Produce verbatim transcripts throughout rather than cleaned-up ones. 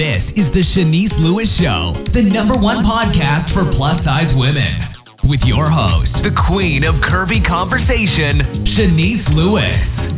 This is the Shanice Lewis Show, the number one podcast for plus-size women. With your host, the queen of curvy conversation, Shanice Lewis.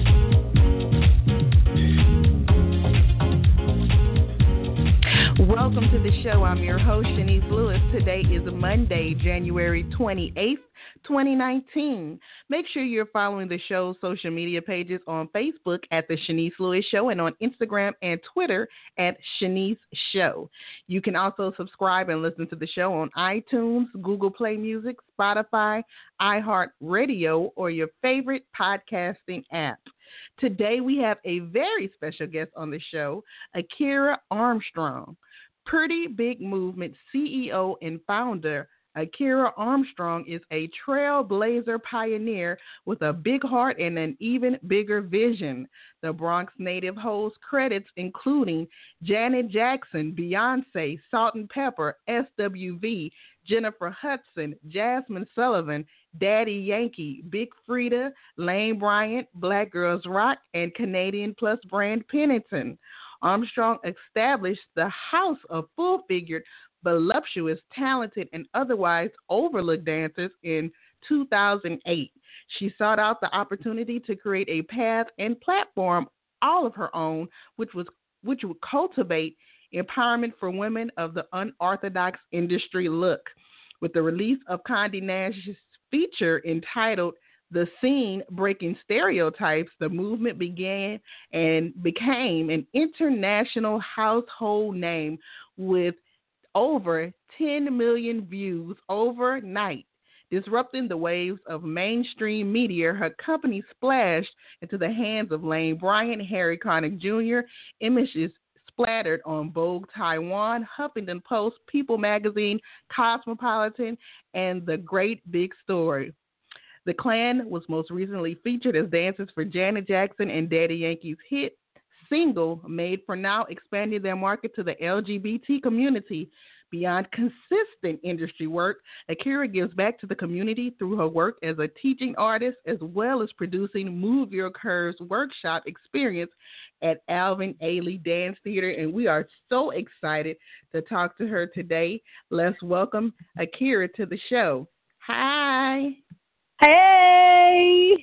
Welcome to the show. I'm your host, Shanice Lewis. Today is Monday, January twenty-eighth, twenty nineteen. Make sure you're following the show's social media pages on Facebook at The Shanice Lewis Show and on Instagram and Twitter at Shanice Show. You can also subscribe and listen to the show on iTunes, Google Play Music, Spotify, iHeartRadio, or your favorite podcasting app. Today we have a very special guest on the show, Akira Armstrong. Pretty Big Movement C E O and founder, Akira Armstrong is a trailblazer pioneer with a big heart and an even bigger vision. The Bronx native holds credits including Janet Jackson, Beyonce, Salt and Pepper, S W V, Jennifer Hudson, Jasmine Sullivan, Daddy Yankee, Big Frida, Lane Bryant, Black Girls Rock, and Canadian Plus brand Pennington. Armstrong established the house of full-figured, voluptuous, talented, and otherwise overlooked dancers in two thousand eight. She sought out the opportunity to create a path and platform all of her own, which was which would cultivate empowerment for women of the unorthodox industry look. With the release of Condé Nast's feature entitled The Scene, Breaking Stereotypes, the movement began and became an international household name with over ten million views overnight. Disrupting the waves of mainstream media, her company splashed into the hands of Lane Bryant, Harry Connick Junior Images splattered on Vogue Taiwan, Huffington Post, People Magazine, Cosmopolitan, and The Great Big Story. The clan was most recently featured as dancers for Janet Jackson and Daddy Yankee's hit single, Made for Now, expanding their market to the L G B T community. Beyond consistent industry work, Akira gives back to the community through her work as a teaching artist, as well as producing Move Your Curves workshop experience at Alvin Ailey Dance Theater, and we are so excited to talk to her today. Let's welcome Akira to the show. Hi. Hey.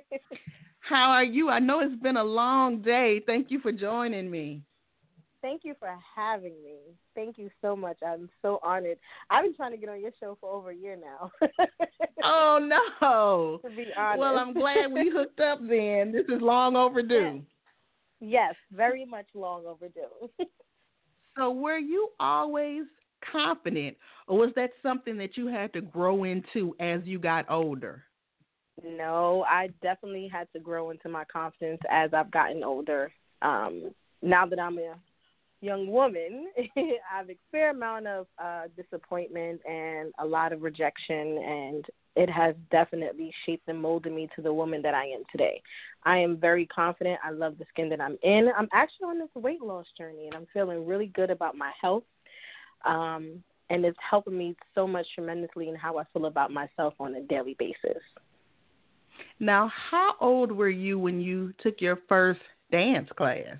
How are you? I know it's been a long day. Thank you for joining me. Thank you for having me. Thank you so much. I'm so honored. I've been trying to get on your show for over a year now. Oh, no. To be honest. Well, I'm glad we hooked up then. This is long overdue. Yes, very much long overdue. So were you always confident, or was that something that you had to grow into as you got older? No, I definitely had to grow into my confidence as I've gotten older. Um, now that I'm a young woman, I've experienced a fair amount of uh, disappointment and a lot of rejection, and it has definitely shaped and molded me to the woman that I am today. I am very confident. I love the skin that I'm in. I'm actually on this weight loss journey, and I'm feeling really good about my health, um, and it's helping me so much tremendously in how I feel about myself on a daily basis. Now, how old were you when you took your first dance class?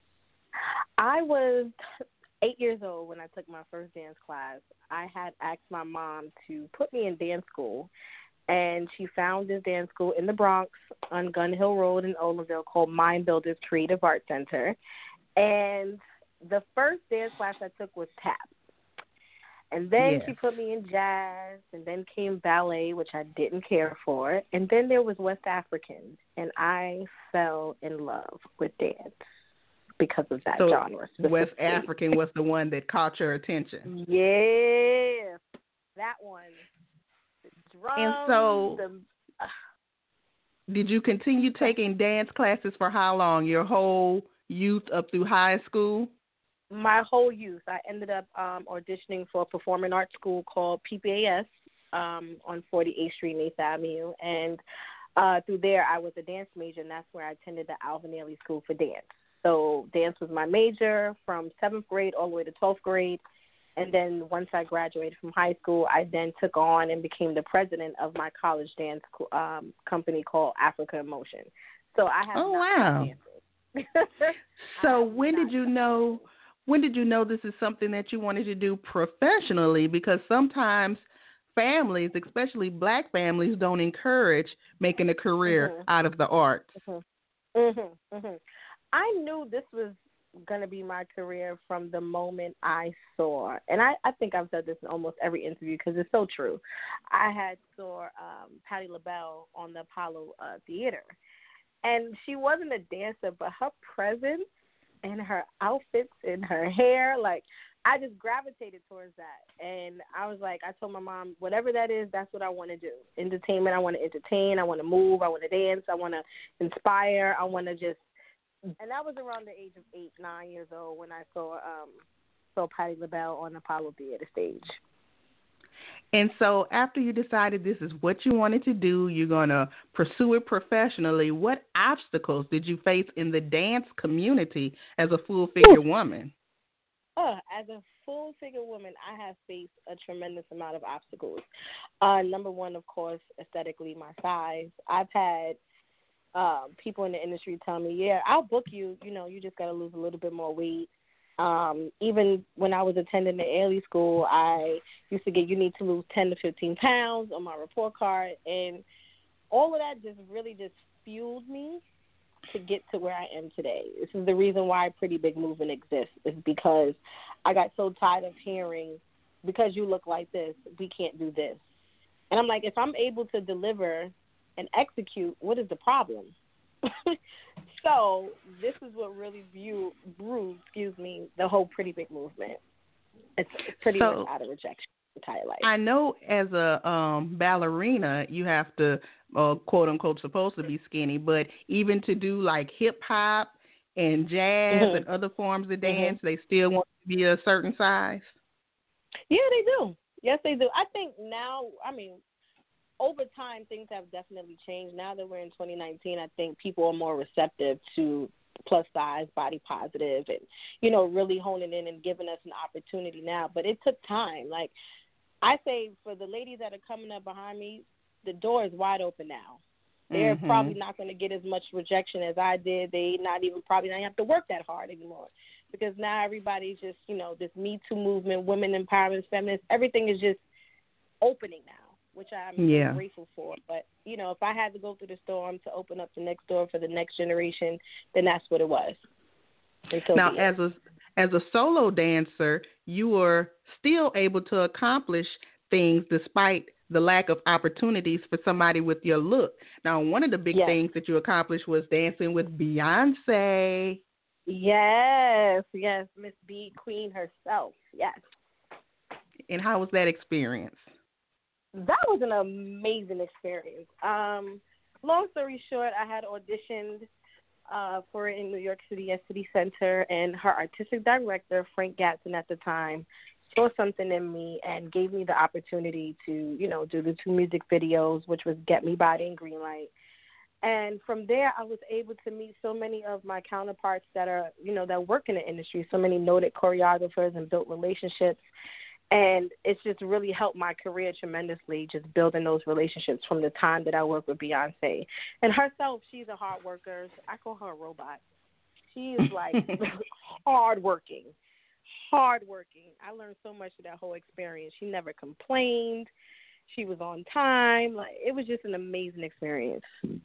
I was eight years old when I took my first dance class. I had asked my mom to put me in dance school, and she found this dance school in the Bronx on Gun Hill Road in Olinville called Mind Builders Creative Arts Center. And the first dance class I took was tap. And then yes. she put me in jazz, and then came ballet, which I didn't care for. And then there was West African, and I fell in love with dance because of that so genre. West African was the one that caught your attention. Yes, that one. The drums, and so, the, uh, did you continue taking dance classes for how long? Your whole youth up through high school? My whole youth. I ended up um, auditioning for a performing arts school called P P A S um, on forty-eighth Street and eighth Avenue, and uh, through there I was a dance major, and that's where I attended the Alvin Ailey School for Dance. So dance was my major from seventh grade all the way to twelfth grade. And then once I graduated from high school, I then took on and became the president of my college dance um, company called Africa in Motion. So I have oh, not wow. dancing. So when did you know when did you know this is something that you wanted to do professionally? Because sometimes families, especially black families, don't encourage making a career mm-hmm. out of the arts. Mm-hmm. Mm-hmm. Mm-hmm. I knew this was going to be my career from the moment I saw, and I, I think I've said this in almost every interview because it's so true. I had saw um, Patti LaBelle on the Apollo uh, Theater, and she wasn't a dancer, but her presence and her outfits and her hair, like, I just gravitated towards that. And I was like, I told my mom, whatever that is, that's what I want to do. Entertainment, I want to entertain, I want to move, I want to dance, I want to inspire, I want to just, and that was around the age of eight, nine years old when I saw um, saw Patti LaBelle on the Apollo Theater stage. And so after you decided this is what you wanted to do, you're going to pursue it professionally, what obstacles did you face in the dance community as a full-figure woman? Uh, as a full-figure woman, I have faced a tremendous amount of obstacles. Uh, number one, of course, aesthetically, my size. I've had uh, people in the industry tell me, yeah, I'll book you. You know, you just got to lose a little bit more weight. Um, even when I was attending the Ailey School, I used to get, you need to lose ten to fifteen pounds on my report card. And all of that just really just fueled me to get to where I am today. This is the reason why Pretty Big Movement exists, is because I got so tired of hearing, because you look like this, we can't do this. And I'm like, if I'm able to deliver and execute, what is the problem? So this is what really view, brewed, excuse me, the whole Pretty Big Movement. It's pretty so, much out of rejection entire life. I know as a um, ballerina, you have to, uh, quote unquote, supposed to be skinny, but even to do like hip hop and jazz mm-hmm. and other forms of dance, mm-hmm. they still want to be a certain size. Yeah, they do. Yes, they do. I think now, I mean, over time, things have definitely changed. Now that we're in twenty nineteen, I think people are more receptive to plus size, body positive, and, you know, really honing in and giving us an opportunity now. But it took time. Like, I say for the ladies that are coming up behind me, the door is wide open now. They're mm-hmm. probably not going to get as much rejection as I did. They not even probably not have to work that hard anymore, because now everybody's just, you know, this Me Too movement, women empowerment, feminists, everything is just opening now, which I'm yeah. grateful for. But, you know, if I had to go through the storm to open up the next door for the next generation, then that's what it was. Now, as a as a solo dancer, you were still able to accomplish things despite the lack of opportunities for somebody with your look. Now, one of the big yes. things that you accomplished was dancing with Beyonce. Yes, yes, Miss B, Queen herself, yes. And how was that experience? That was an amazing experience. Um, long story short, I had auditioned uh, for it in New York City at City Center, and her artistic director, Frank Gatson at the time, saw something in me and gave me the opportunity to, you know, do the two music videos, which was Get Me Body and Greenlight. And from there, I was able to meet so many of my counterparts that are, you know, that work in the industry, so many noted choreographers, and built relationships. And it's just really helped my career tremendously, just building those relationships from the time that I worked with Beyonce. And herself, she's a hard worker. I call her a robot. She is like hardworking, hardworking. I learned so much of that whole experience. She never complained. She was on time. Like, it was just an amazing experience.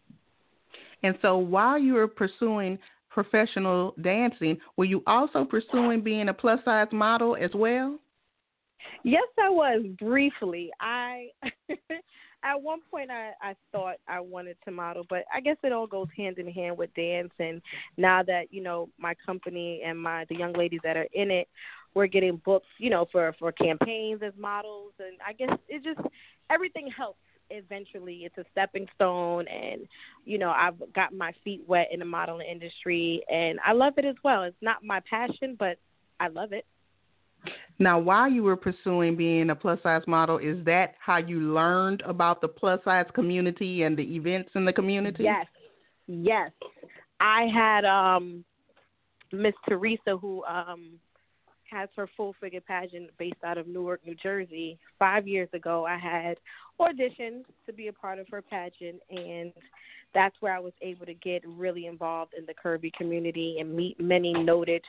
And so while you were pursuing professional dancing, were you also pursuing being a plus-size model as well? Yes, I was, briefly. I at one point I, I thought I wanted to model, but I guess it all goes hand in hand with dance. And now that, you know, my company and my the young ladies that are in it, we're getting booked, you know, for, for campaigns as models. And I guess it just, everything helps. Eventually, it's a stepping stone, and, you know, I've got my feet wet in the modeling industry, and I love it as well. It's not my passion, but I love it. Now, while you were pursuing being a plus-size model, is that how you learned about the plus-size community and the events in the community? Yes, yes. I had um, Miss Teresa, who um, has her full-figure pageant based out of Newark, New Jersey. Five years ago, I had auditioned to be a part of her pageant, and that's where I was able to get really involved in the curvy community and meet many noted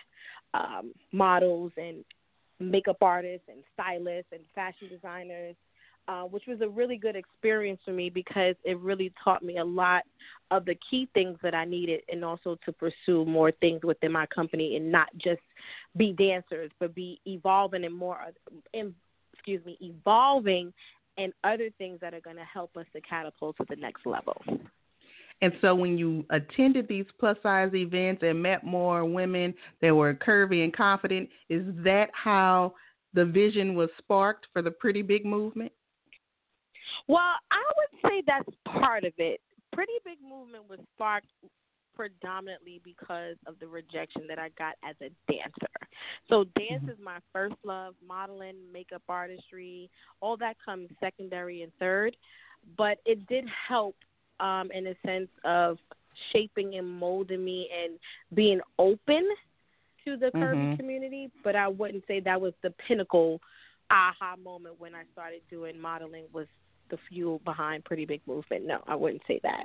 um, models and makeup artists and stylists and fashion designers, uh, which was a really good experience for me because it really taught me a lot of the key things that I needed, and also to pursue more things within my company and not just be dancers, but be evolving and more, in, excuse me, evolving and other things that are going to help us to catapult to the next level. And so when you attended these plus-size events and met more women that were curvy and confident, is that how the vision was sparked for the Pretty Big movement? Well, I would say that's part of it. Pretty Big movement was sparked predominantly because of the rejection that I got as a dancer. So dance mm-hmm. is my first love. Modeling, makeup artistry, all that comes secondary and third. But it did help um, in a sense of shaping and molding me and being open to the curvy mm-hmm. community. But I wouldn't say that was the pinnacle aha moment when I started doing modeling was the fuel behind Pretty Big movement. No, I wouldn't say that.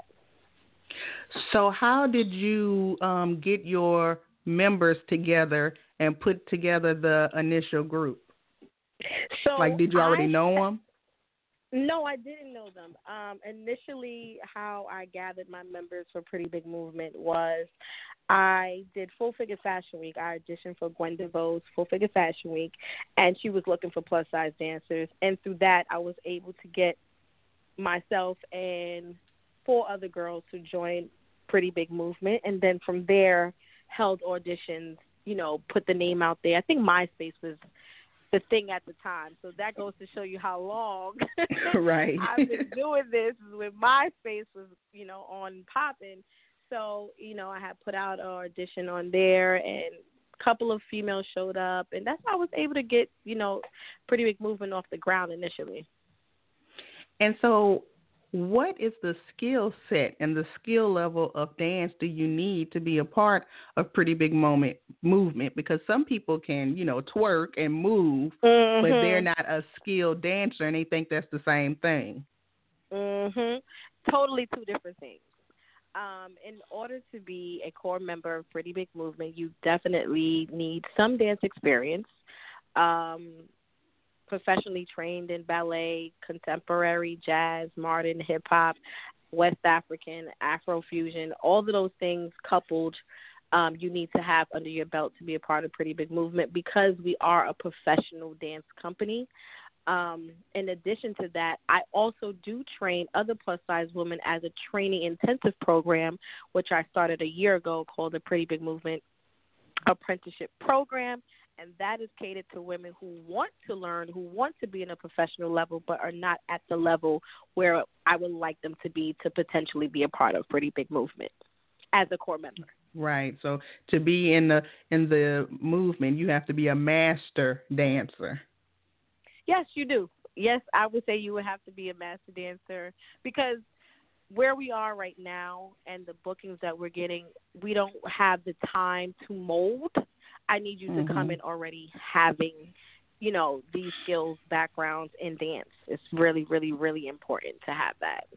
So how did you um, get your members together and put together the initial group? So like, did you already I, know them? No, I didn't know them. Um, initially, how I gathered my members for Pretty Big movement was I did Full Figure Fashion Week. I auditioned for Gwen DeVoe's Full Figure Fashion Week, and she was looking for plus-size dancers. And through that, I was able to get myself and four other girls to join Pretty Big movement. And then from there, held auditions, you know, put the name out there. I think MySpace was the thing at the time. So that goes to show you how long right. I've been doing this when MySpace was, you know, on popping. So, you know, I had put out an audition on there, and a couple of females showed up, and that's how I was able to get, you know, Pretty Big movement off the ground initially. And so what is the skill set and the skill level of dance do you need to be a part of Pretty Big moment movement? Because some people can, you know, twerk and move, mm-hmm. but they're not a skilled dancer, and they think that's the same thing. Mhm. Totally two different things. Um, in order to be a core member of Pretty Big movement, you definitely need some dance experience. Um, professionally trained in ballet, contemporary, jazz, modern, hip-hop, West African, Afrofusion, all of those things coupled, um, you need to have under your belt to be a part of Pretty Big movement because we are a professional dance company. Um, in addition to that, I also do train other plus-size women as a training intensive program, which I started a year ago called the Pretty Big Movement Apprenticeship Program. And that is catered to women who want to learn, who want to be in a professional level, but are not at the level where I would like them to be to potentially be a part of Pretty Big movement as a core member. Right. So to be in the in the movement, you have to be a master dancer. Yes, you do. Yes, I would say you would have to be a master dancer because where we are right now and the bookings that we're getting, we don't have the time to mold. I need you mm-hmm. to come in already having, you know, these skills, backgrounds in dance. It's really, really, really important to have that.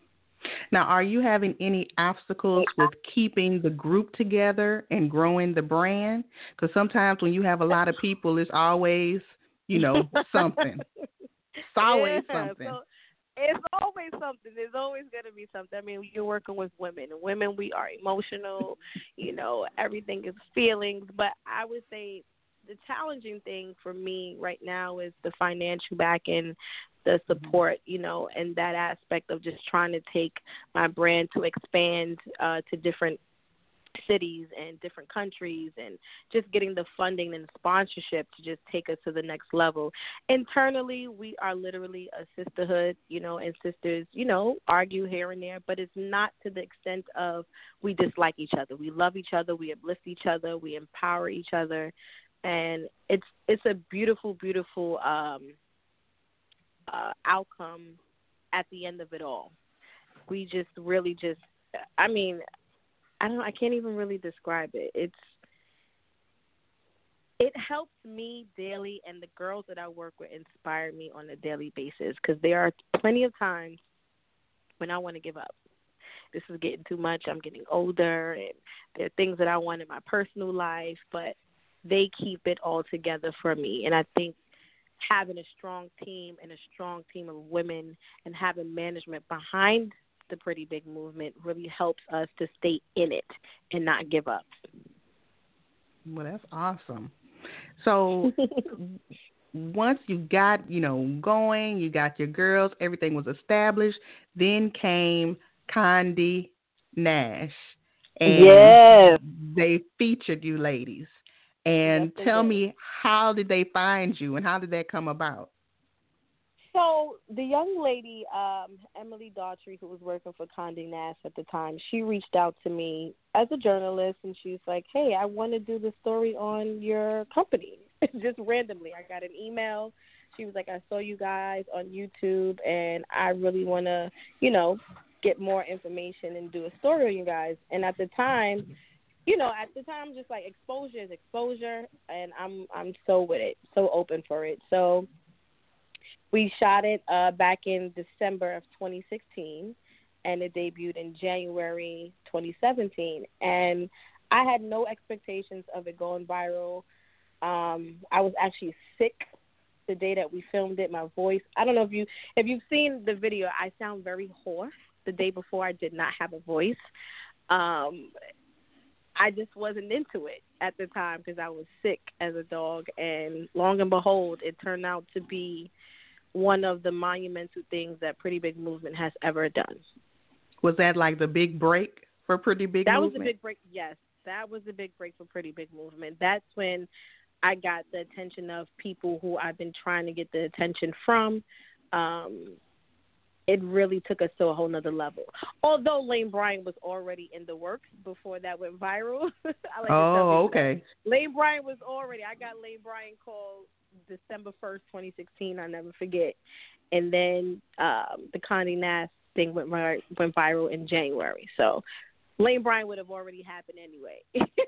Now, are you having any obstacles with keeping the group together and growing the brand? Because sometimes when you have a lot of people, it's always, you know, something. It's always yeah, something. So it's always something. There's always going to be something. I mean, you're working with women. Women, we are emotional. You know, everything is feelings. But I would say the challenging thing for me right now is the financial backing, the support, you know, and that aspect of just trying to take my brand to expand uh, to different cities and different countries and just getting the funding and sponsorship to just take us to the next level. Internally, we are literally a sisterhood, you know, and sisters, you know, argue here and there, but it's not to the extent of we dislike each other. We love each other. We uplift each other. We empower each other. And it's it's a beautiful, beautiful um, uh, outcome at the end of it all. We just really just, I mean, I don't know, I can't even really describe it. It's it helps me daily, and the girls that I work with inspire me on a daily basis because there are plenty of times when I want to give up. This is getting too much. I'm getting older, and there are things that I want in my personal life, but they keep it all together for me. And I think having a strong team and a strong team of women and having management behind the Pretty Big Movement really helps us to stay in it and not give up. Well, that's awesome. So once you got, you know, going, you got your girls, everything was established, then came Condé Nast. And yes. they featured you ladies. And yes, tell me, how did they find you and how did that come about? So the young lady, um, Emily Daughtry, who was working for Condé Nast at the time, she reached out to me as a journalist, and she's like, hey, I want to do the story on your company. Just randomly. I got an email. She was like, I saw you guys on YouTube, and I really want to, you know, get more information and do a story on you guys. And at the time, you know, at the time, just like exposure is exposure, and I'm I'm so with it, so open for it. So we shot it uh, back in December of twenty sixteen, and it debuted in January twenty seventeen. And I had no expectations of it going viral. Um, I was actually sick the day that we filmed it. My voice, I don't know if you if you've seen the video, I sound very hoarse. The day before, I did not have a voice. Um, I just wasn't into it at the time because I was sick as a dog. And long and behold, it turned out to be one of the monumental things that Pretty Big Movement has ever done. Was that like the big break for Pretty Big that Movement? That was the big break, yes. That was the big break for Pretty Big Movement. That's when I got the attention of people who I've been trying to get the attention from. Um, it really took us to a whole nother level. Although Lane Bryant was already in the works before that went viral. I like oh, okay. That. Lane Bryant was already, I got Lane Bryant called December first, twenty sixteen, I'll never forget. And then um, the Condé Nast thing went, went viral in January. So Lane Bryant would have already happened anyway.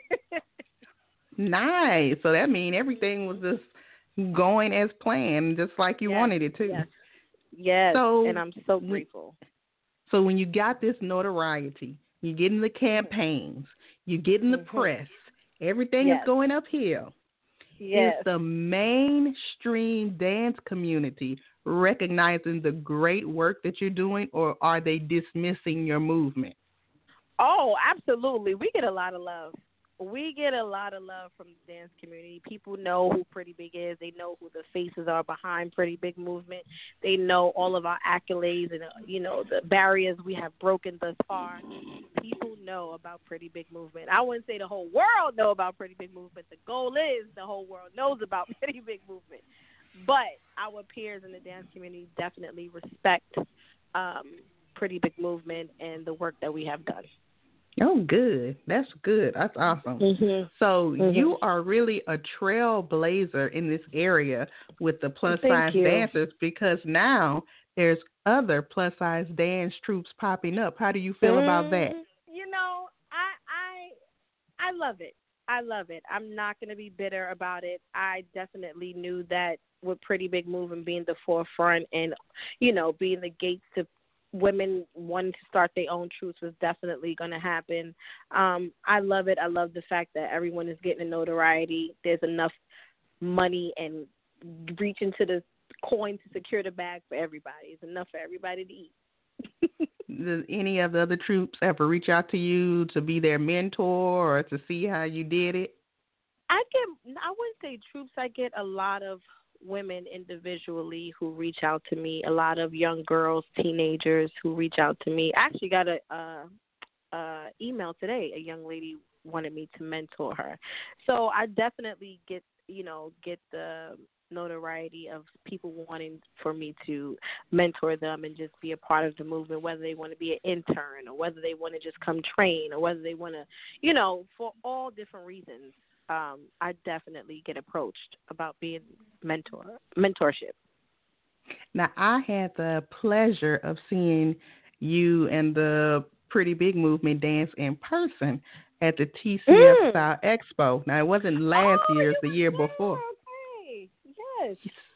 Nice. So that means everything was just going as planned, just like you yes, wanted it to. Yes. Yes, so, and I'm so grateful. So when you got this notoriety, you get in the campaigns, you get in the mm-hmm. press, everything yes. is going uphill. Yes. Is the mainstream dance community recognizing the great work that you're doing, or are they dismissing your movement? Oh, absolutely. We get a lot of love. We get a lot of love from the dance community. People know who Pretty Big is. They know who the faces are behind Pretty Big Movement. They know all of our accolades and, uh, you know, the barriers we have broken thus far. People know about Pretty Big Movement. I wouldn't say the whole world know about Pretty Big Movement. The goal is the whole world knows about Pretty Big Movement. But our peers in the dance community definitely respect um, Pretty Big Movement and the work that we have done. Oh, good. That's good. That's awesome. Mm-hmm. So mm-hmm. you are really a trailblazer in this area with the plus-size dancers, because now there's other plus-size dance troops popping up. How do you feel mm, about that? You know, I, I, I love it. I love it. I'm not going to be bitter about it. I definitely knew that with Pretty Big Movement being the forefront and, you know, being the gates to women wanting to start their own troops was definitely going to happen. Um, I love it. I love the fact that everyone is getting a notoriety. There's enough money and reaching to the coin to secure the bag for everybody. It's enough for everybody to eat. Does any of the other troops ever reach out to you to be their mentor or to see how you did it? I get, I wouldn't say troops. I get a lot of women individually who reach out to me, a lot of young girls, teenagers who reach out to me. I actually got a uh, uh, email today. A young lady wanted me to mentor her. So I definitely get, you know, get the notoriety of people wanting for me to mentor them and just be a part of the movement, whether they want to be an intern or whether they want to just come train or whether they want to, you know, for all different reasons. Um, I definitely get approached about being mentor mentorship. Now, I had the pleasure of seeing you and the Pretty Big Movement dance in person at the T C F mm. Style Expo. Now, it wasn't last oh, year, it was the year there. before. Okay. Yes.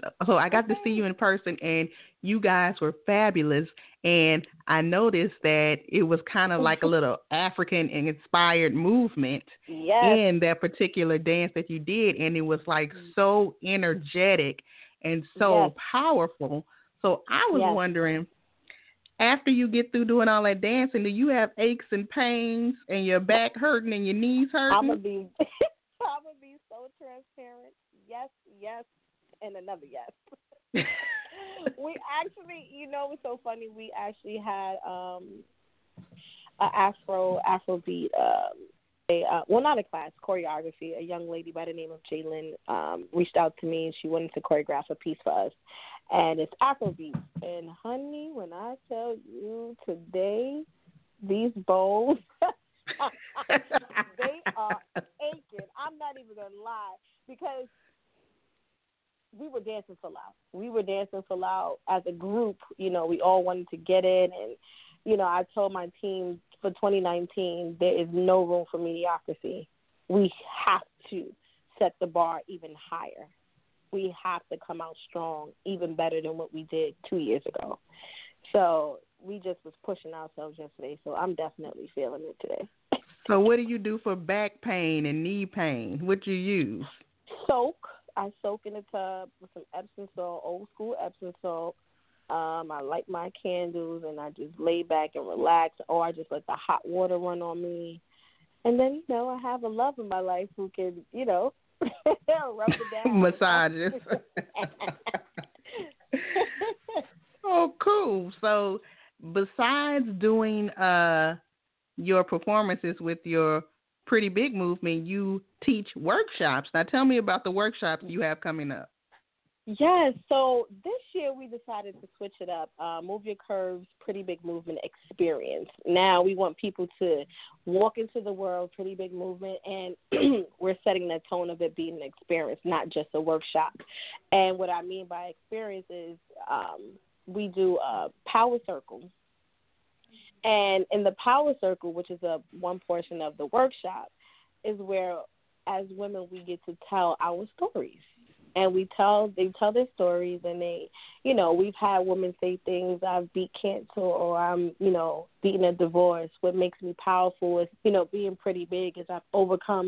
so I got Okay. to see you in person, and you guys were fabulous. And I noticed that it was kind of like a little African inspired movement Yes. in that particular dance that you did, and it was like so energetic and so Yes. powerful. So I was Yes. wondering, after you get through doing all that dancing, do you have aches and pains and your back hurting and your knees hurting? I'm gonna be, I'm gonna be so transparent. Yes, yes, and another yes. We actually, you know, it's so funny. We actually had um, a Afro Afrobeat, um, a uh, well, not a class, choreography. A young lady by the name of Jalen um, reached out to me, and she wanted to choreograph a piece for us. And it's Afrobeat. And honey, when I tell you today, these bowls, they are aching. I'm not even gonna lie, because we were dancing for loud. We were dancing for loud as a group. You know, we all wanted to get in, and you know, I told my team for twenty nineteen, there is no room for mediocrity. We have to set the bar even higher. We have to come out strong, even better than what we did two years ago. So we just was pushing ourselves yesterday. So I'm definitely feeling it today. So what do you do for back pain and knee pain? What do you use? Soak. I soak in the tub with some Epsom salt, old school Epsom salt. Um, I light my candles, and I just lay back and relax, or I just let the hot water run on me. And then, you know, I have a love in my life who can, you know, rub it down. Massages. Oh, cool. So besides doing uh, your performances with your Pretty Big movement, you teach workshops. Now tell me about the workshops you have coming up. Yes, so this year we decided to switch it up, uh, Move Your Curves Pretty Big Movement Experience. Now we want people to walk into the world, Pretty Big Movement, and we're setting the tone of it being an experience, not just a workshop. And what I mean by experience is um, we do a power circle. And in the power circle, which is a one portion of the workshop, is where as women we get to tell our stories. And we tell, they tell their stories, and they, you know, we've had women say things, I've beat cancer, or I'm, you know, beating a divorce. What makes me powerful is, you know, being pretty big is I've overcome,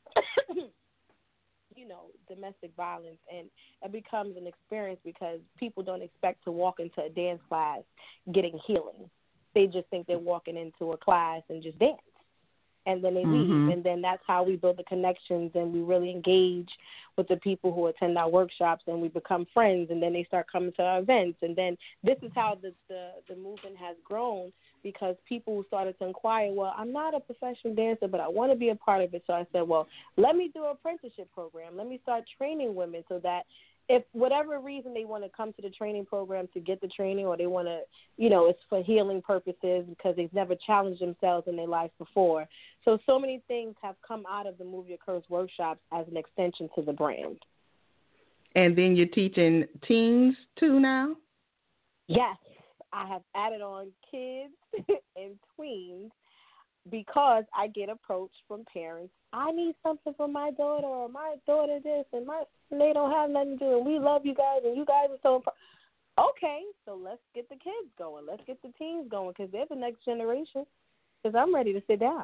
you know, domestic violence. And it becomes an experience because people don't expect to walk into a dance class getting healing. They just think they're walking into a class and just dance. And then they Mm-hmm. leave, and then that's how we build the connections, and we really engage with the people who attend our workshops, and we become friends, and then they start coming to our events. And then this is how the, the, the movement has grown, because people started to inquire, well, I'm not a professional dancer, but I want to be a part of it. So I said, well, let me do an apprenticeship program. Let me start training women so that if whatever reason they want to come to the training program to get the training, or they want to, you know, it's for healing purposes because they've never challenged themselves in their life before. So, so many things have come out of the Move Your Curves workshops as an extension to the brand. And then you're teaching teens too now? Yes, I have added on kids and tweens because I get approached from parents. I need something for my daughter, or my daughter this, and my and they don't have nothing to do, and we love you guys, and you guys are so imp-. Okay, so let's get the kids going. Let's get the teens going, because they're the next generation, because I'm ready to sit down.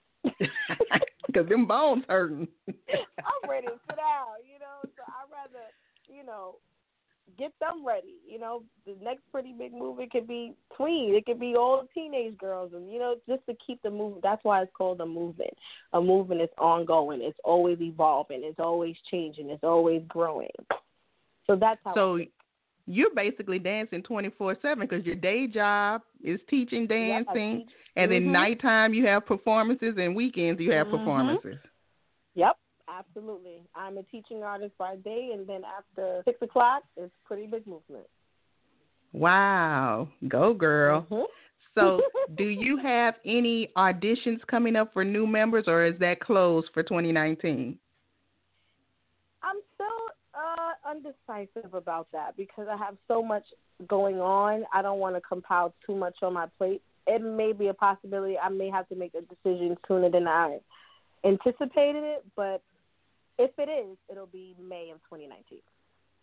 Because them bones hurting. I'm ready to sit down, you know, so I'd rather, you know, get them ready. You know, the next Pretty Big movie could be tween. It could be all teenage girls, and, you know, just to keep the movement. That's why it's called a movement. A movement is ongoing. It's always evolving. It's always changing. It's always growing. So that's how. So you're basically dancing twenty-four seven because your day job is teaching dancing, yep, teach. and then mm-hmm. nighttime you have performances, and weekends you have mm-hmm. performances. Yep. Absolutely. I'm a teaching artist by day, and then after six o'clock, it's Pretty Big Movement. Wow. Go, girl. Mm-hmm. So do you have any auditions coming up for new members, or is that closed for twenty nineteen? I'm still uh, undecisive about that because I have so much going on. I don't want to compile too much on my plate. It may be a possibility. I may have to make a decision sooner than I anticipated it, but if it is, it'll be May of twenty nineteen.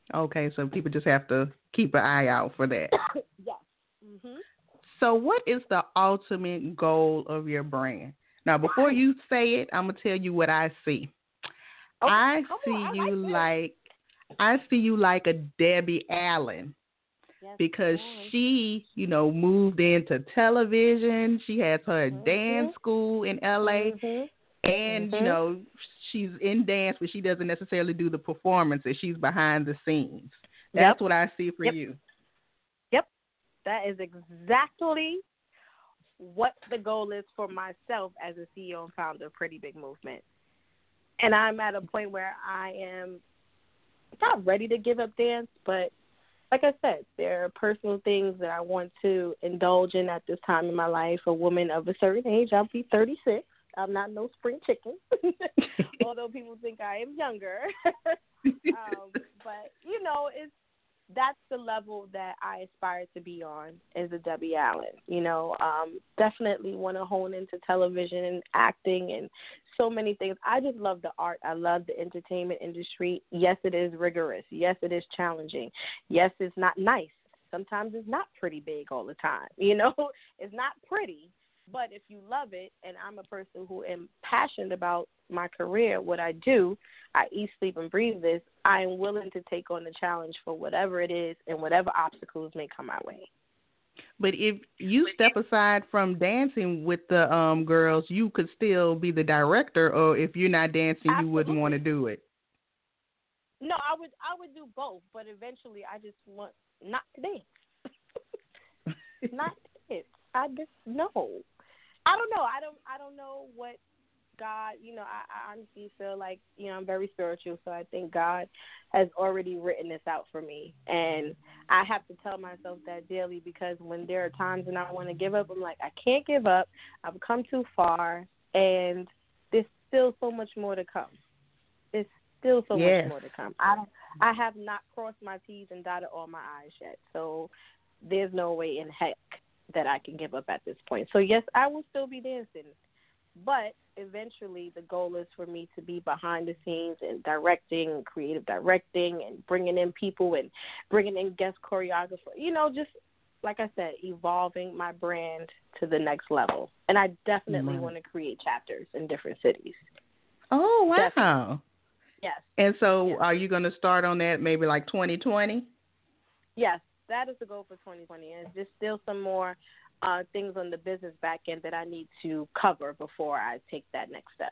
Okay, so people just have to keep an eye out for that. Yes. Mhm. So what is the ultimate goal of your brand? Now, before you say it, I'm going to tell you what I see. Okay, I come see on, I you like like, I see you like a Debbie Allen. Yes, Because ma'am. she, you know, moved into television. She has her Mhm. dance school in L A, Mhm. and, you Mhm. know, she's in dance, but she doesn't necessarily do the performances. She's behind the scenes. That's Yep. what I see for Yep. you. Yep. That is exactly what the goal is for myself as a C E O and founder of Pretty Big Movement. And I'm at a point where I am not ready to give up dance, but like I said, there are personal things that I want to indulge in at this time in my life. A woman of a certain age, I'll be thirty-six. I'm not no spring chicken, although people think I am younger. um, but, you know, it's that's the level that I aspire to be on as a Debbie Allen. You know, um, definitely want to hone into television and acting and so many things. I just love the art. I love the entertainment industry. Yes, it is rigorous. Yes, it is challenging. Yes, it's not nice. Sometimes it's not pretty big all the time. You know, it's not pretty. But if you love it, and I'm a person who am passionate about my career, what I do, I eat, sleep, and breathe this, I am willing to take on the challenge for whatever it is and whatever obstacles may come my way. But if you step aside from dancing with the um girls, you could still be the director, or if you're not dancing, Absolutely. you wouldn't want to do it. No, I would I would do both, but eventually I just want not to dance. Not to dance. I just no. I don't know. I don't I don't know what God, you know, I, I honestly feel like, you know, I'm very spiritual, so I think God has already written this out for me. And I have to tell myself that daily, because when there are times when I want to give up, I'm like, I can't give up. I've come too far, and there's still so much more to come. There's still so Yes. much more to come. I don't, I have not crossed my T's and dotted all my I's yet, so there's no way in heck that I can give up at this point. So, yes, I will still be dancing, but eventually the goal is for me to be behind the scenes and directing, creative directing, and bringing in people and bringing in guest choreographers. You know, just like I said, evolving my brand to the next level. And I definitely Right. want to create chapters in different cities. Oh, wow. Definitely. Yes. And so Yes. are you going to start on that maybe like twenty twenty? Yes, that is the goal for twenty twenty. And there's still some more uh, things on the business back end that I need to cover before I take that next step.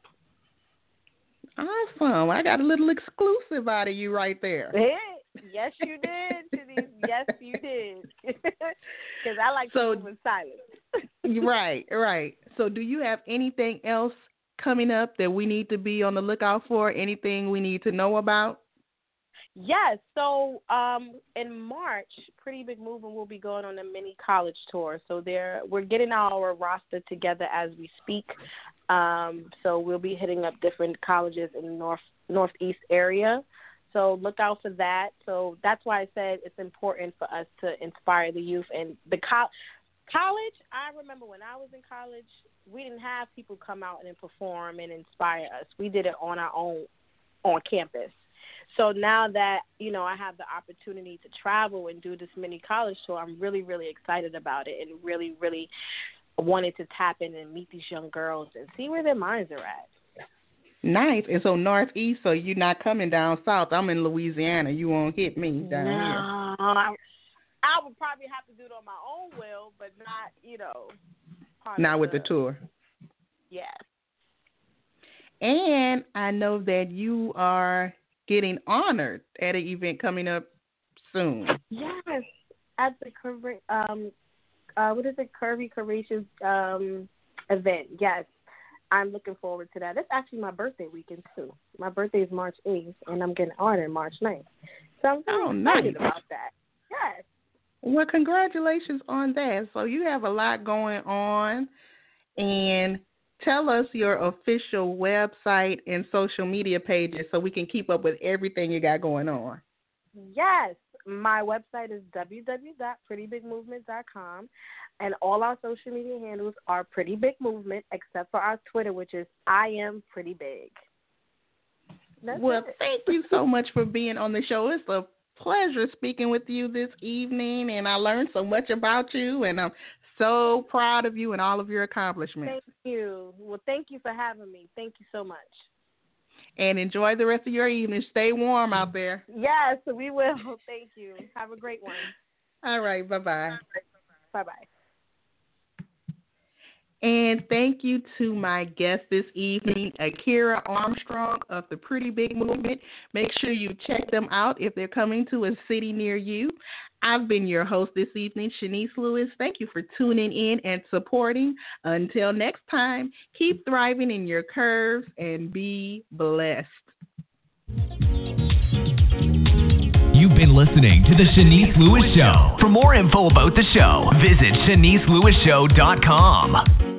Awesome. I got a little exclusive out of you right there. Hey, yes, you did, Denise. Yes, you did. Because I like So, to move in silence. right, right. So do you have anything else coming up that we need to be on the lookout for? Anything we need to know about? Yes. So um, in March, Pretty Big Movement will be going on a mini college tour. So there, we're getting our roster together as we speak. Um, so we'll be hitting up different colleges in the north northeast area. So look out for that. So that's why I said it's important for us to inspire the youth. And the co- college, I remember when I was in college, we didn't have people come out and perform and inspire us. We did it on our own on campus. So now that, you know, I have the opportunity to travel and do this mini college tour, I'm really, really excited about it and really, really wanted to tap in and meet these young girls and see where their minds are at. Nice. And so northeast, so you're not coming down south. I'm in Louisiana. You won't hit me down no, here. I, I would probably have to do it on my own will, but not, you know. Part Not of with the tour. Yeah. And I know that you are getting honored at an event coming up soon. Yes, at the Curvy, um, uh, what is it, Curvy Courageous um, event. Yes, I'm looking forward to that. That's actually my birthday weekend too. My birthday is March eighth, and I'm getting honored March ninth. So I'm really Oh, excited nice. about that. Yes. Well, congratulations on that. So you have a lot going on, and tell us your official website and social media pages so we can keep up with everything you got going on. Yes. My website is w w w dot pretty big movement dot com, and all our social media handles are Pretty Big Movement, except for our Twitter, which is I am Pretty Big. That's well, it. thank you so much for being on the show. It's a pleasure speaking with you this evening, and I learned so much about you, and I'm so proud of you and all of your accomplishments. Thank you. Well, thank you for having me. Thank you so much. And enjoy the rest of your evening. Stay warm out there. Yes, we will. Thank you. Have a great one. All right. Bye-bye. Bye-bye. And thank you to my guest this evening, Akira Armstrong of the Pretty Big Movement. Make sure you check them out if they're coming to a city near you. I've been your host this evening, Shanice Lewis. Thank you for tuning in and supporting. Until next time, keep thriving in your curves and be blessed. You've been listening to The Shanice Lewis Show. For more info about the show, visit Shanice Lewis Show dot com.